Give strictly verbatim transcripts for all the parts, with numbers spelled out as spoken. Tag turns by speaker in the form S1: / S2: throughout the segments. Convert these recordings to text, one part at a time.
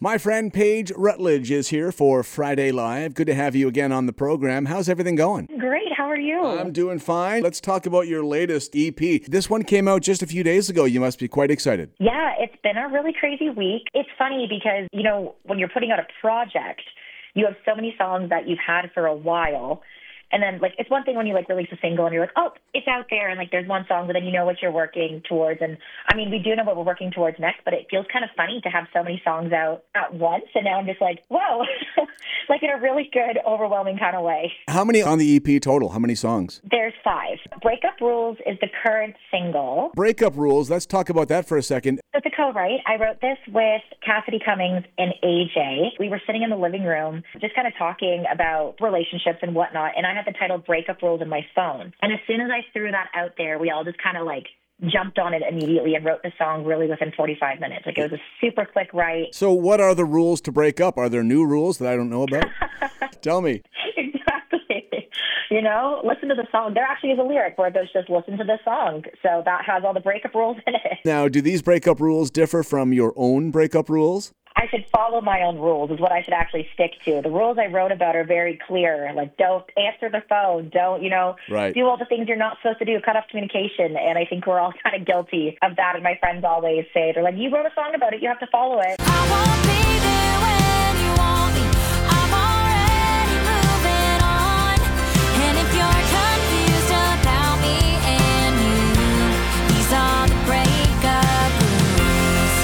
S1: My friend Paige Rutledge is here for Friday Live. Good to have you again on the program. How's everything going?
S2: Great. How are you?
S1: I'm doing fine. Let's talk about your latest E P. This one came out just a few days ago. You must be quite excited.
S2: Yeah, it's been a really crazy week. It's funny because, you know, when you're putting out a project, you have so many songs that you've had for a while. And then, like, it's one thing when you, like, release a single and you're like, oh, it's out there, and, like, there's one song, but then you know what you're working towards. And, I mean, we do know what we're working towards next, but it feels kind of funny to have so many songs out at once. And now I'm just like, whoa, like in a really good, overwhelming kind of way.
S1: How many on the E P total? How many songs?
S2: There's five. Breakup Rules is the current single.
S1: Breakup Rules. Let's talk about that for a second.
S2: So it's a co-write. I wrote this with Cassidy Cummings and A J. We were sitting in the living room just kind of talking about relationships and whatnot, and I had the title Breakup Rules in my phone. And as soon as I threw that out there, we all just kind of like jumped on it immediately and wrote the song really within forty-five minutes. Like, it was a super quick write.
S1: So what are the rules to break up? Are there new rules that I don't know about? Tell me.
S2: Exactly. You know, listen to the song. There actually is a lyric where there's just listen to the song. So that has all the breakup rules in it.
S1: Now, do these breakup rules differ from your own breakup rules?
S2: I should follow my own rules is what I should actually stick to. The rules I wrote about are very clear. Like, don't answer the phone. Don't, you know,
S1: right.
S2: do all the things you're not supposed to do. Cut off communication. And I think we're all kind of guilty of that. And my friends always say, they're like, you wrote a song about it. You have to follow it.
S3: I won't be there when you want me. I'm already moving on. And if you're confused about me and you, these are the breakup rules.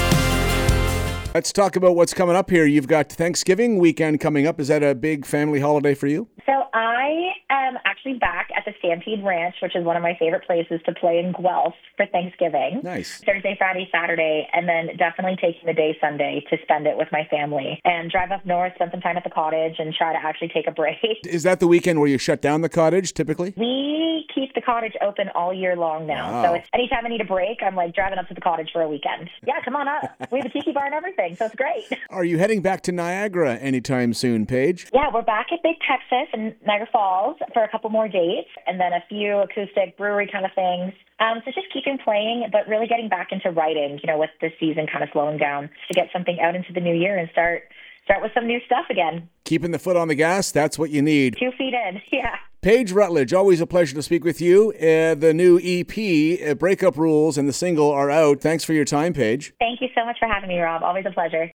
S1: Let's talk about what's coming up here. You've got Thanksgiving weekend coming up. Is that a big family holiday for you?
S2: So I am actually back at the Stampede Ranch, which is one of my favorite places to play in Guelph for Thanksgiving.
S1: Nice.
S2: Thursday, Friday, Saturday, and then definitely taking the day Sunday to spend it with my family and drive up north, spend some time at the cottage, and try to actually take a break.
S1: Is that the weekend where you shut down the cottage typically?
S2: We keep the cottage open all year long now.
S1: Wow.
S2: So it's, anytime I need a break, I'm like driving up to the cottage for a weekend. Yeah, come on up. We have a tiki bar and everything, so it's great.
S1: Are you heading back to Niagara anytime soon, Paige?
S2: Yeah, we're back at Big Texas in Niagara Falls for a couple more dates, and then a few acoustic brewery kind of things. Um, so just keeping playing, but really getting back into writing, you know, with the season kind of slowing down to get something out into the new year and start start with some new stuff again.
S1: Keeping the foot on the gas, that's what you need.
S2: Two feet in, yeah.
S1: Paige Rutledge, always a pleasure to speak with you. Uh, the new E P, uh, Breakup Rules, and the single are out. Thanks for your time, Paige.
S2: Thank you so much for having me, Rob. Always a pleasure.